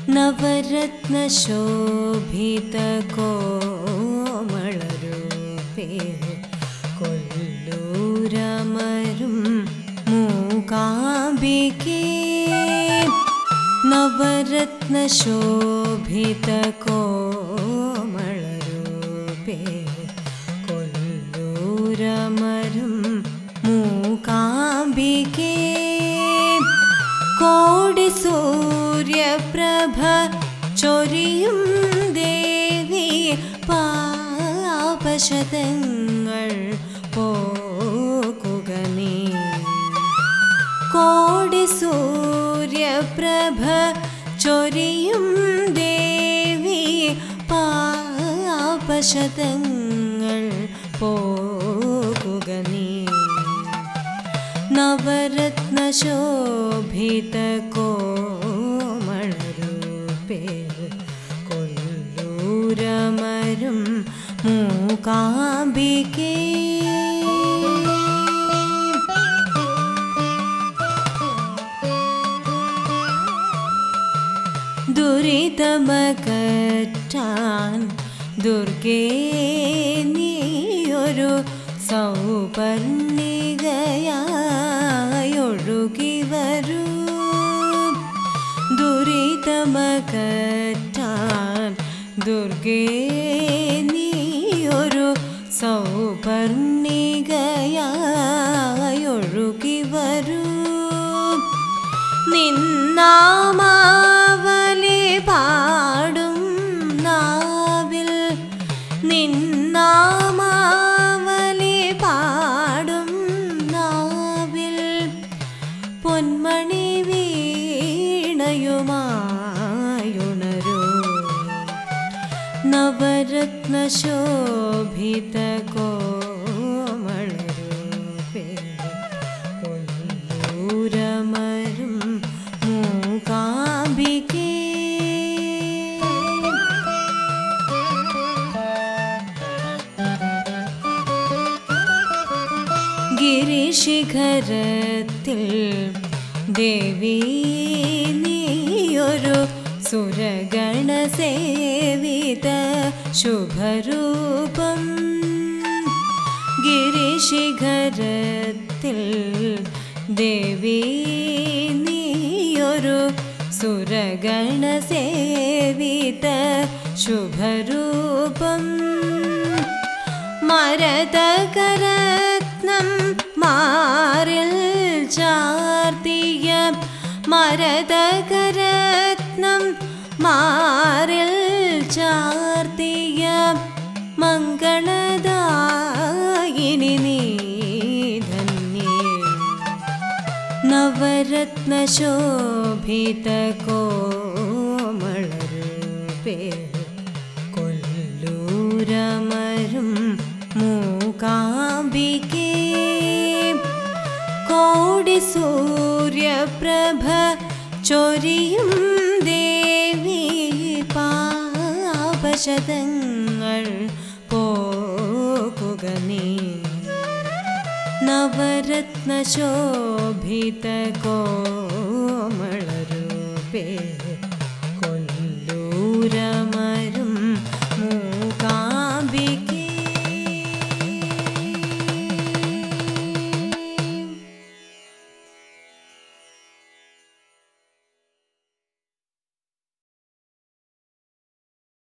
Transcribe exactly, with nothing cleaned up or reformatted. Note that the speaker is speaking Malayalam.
നവരത്ന ശോഭിത കോമളരൂപേ കൊല്ലൂരമരും മൂകാംബികേ. നവരത്ന ശോഭിത കോമളരൂപേ കൊല്ലൂരമരും മൂകാംബികേ. കോടി സൂര്യപ്രഭ ചൊരിയും ദേവി പാപശതങ്ങൾ പോക്കുക നീ. കോടി സൂര്യപ്രഭ ചൊരിയും ദേവി പാപശതങ്ങൾ പോകുക നീ. നവരത്ന ശോഭിത കോമളരൂപേ കൊല്ലൂരമരും മൂകാംബികേ. ദുരിതമകറ്റാൻ ദുർഗേ നീയൊരു സൗപർണികയായൊഴുകി വരൂ. ദുരിതമകറ്റാൻ ദുർഗേ നീയൊരു സൗപർണികയായൊഴുകി വരൂ. നിന്നാമാവലി പാടും നാവിൽ നിന്നാമാവലി പാടും നാവിൽ പൊന്മണി വീണയുമായുണരൂ. നവരത്ന ശോഭിത കോമളരൂപേ കൊല്ലൂരമരും മൂകാംബികേ. ഗിരിശിഖരത്തിൽ ദേവി നീയൊരു സുരഗണസേവിത ശുഭരൂപം. ഗിരിശിഖരത്തിൽ ദേവി നീയൊരു സുരഗണസേവിത ശുഭരൂപം. മരതകരത്നം മാറിൽ ചാർത്തിയ മരതകരത്നം മാറിൽ ചാർത്തിയ മംഗളദായിനി നീ ധന്യേ. നവരത്ന ശോഭിത കോമളരൂപേ കൊല്ലൂരമരും മൂകാംബികേ. കോടി സൂര്യപ്രഭ ചൊരിയും ദേവി പാപശതങ്ങൾ പോകുക നീ. നവരത്ന ശോഭിത കോമളരൂപേ കൊല്ലൂരമരും